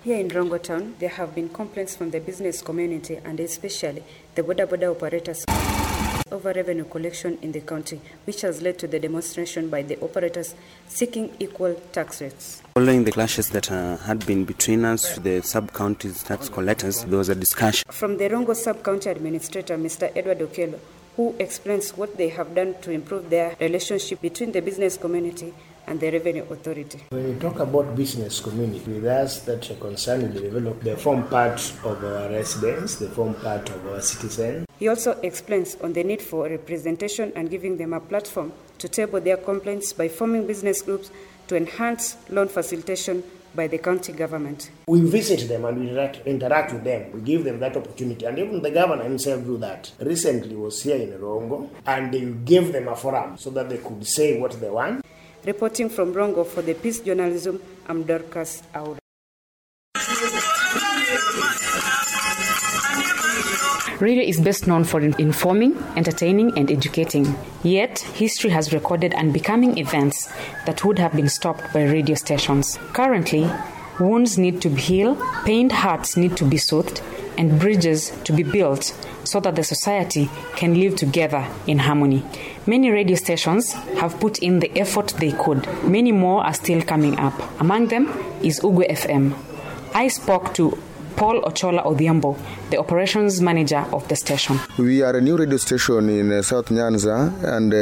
Here in Rongo Town, there have been complaints from the business community and especially the boda operators over revenue collection in the county, which has led to the demonstration by the operators seeking equal tax rates. Following the clashes that had been between us, the sub-county's tax collectors, there was a discussion. From the Rongo sub-county administrator, Mr. Edward Okello, who explains what they have done to improve their relationship between the business community and the revenue authority. When you talk about business community, with us that are concerned with development, they form part of our residents, they form part of our citizens. He also explains on the need for representation and giving them a platform to table their complaints by forming business groups to enhance loan facilitation by the county government. We visit them and we interact with them. We give them that opportunity, and even the governor himself do that. Recently was here in Rongo, and they gave them a forum so that they could say what they want. Reporting from Rongo for the Peace Journalism, I'm Dorcas Aura. Radio is best known for informing, entertaining, and educating. Yet, history has recorded unbecoming events that would have been stopped by radio stations. Currently, wounds need to be healed, pained hearts need to be soothed, and bridges to be built so that the society can live together in harmony. Many radio stations have put in the effort they could. Many more are still coming up. Among them is Ugwe FM. I spoke to Paul Ochola Odhiambo, the operations manager of the station. We are a new radio station in South Nyanza, and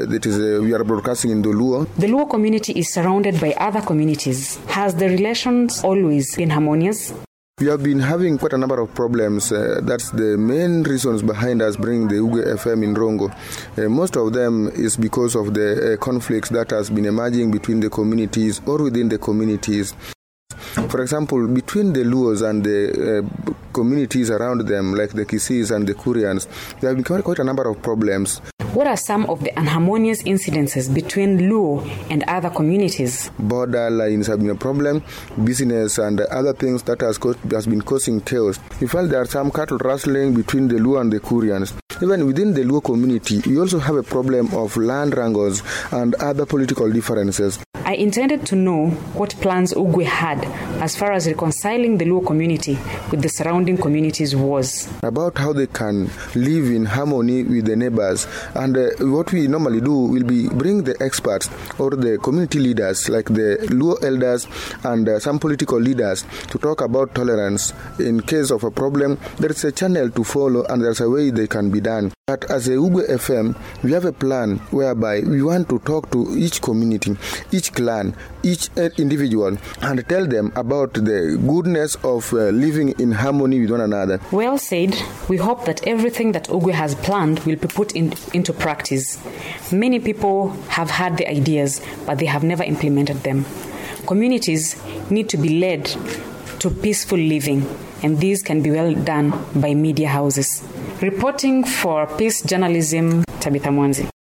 we are broadcasting in the Luo. The Luo community is surrounded by other communities. Has the relations always been harmonious? We have been having quite a number of problems. That's the main reasons behind us bringing the Ugwe FM in Rongo. Most of them is because of the conflicts that has been emerging between the communities or within the communities. For example, between the Luos and the communities around them, like the Kisis and the Kurians, there have been quite a number of problems. What are some of the unharmonious incidences between Luo and other communities? Border lines have been a problem, business and other things that has been causing chaos. We felt there are some cattle rustling between the Luo and the Kurians. Even within the Luo community, we also have a problem of land wrangles and other political differences. I intended to know what plans Ugwe had as far as reconciling the Luo community with the surrounding communities was. About how they can live in harmony with the neighbors. And what we normally do will be bring the experts or the community leaders like the Luo elders and some political leaders to talk about tolerance. In case of a problem, there is a channel to follow and there's a way they can be done. But as a Ugwe FM, we have a plan whereby we want to talk to each community, each clan, each individual, and tell them about the goodness of living in harmony with one another. Well said. We hope that everything that Ugwe has planned will be put into practice. Many people have had the ideas, but they have never implemented them. Communities need to be led to peaceful living, and these can be well done by media houses. Reporting for Peace Journalism, Tabitha Mwanzi.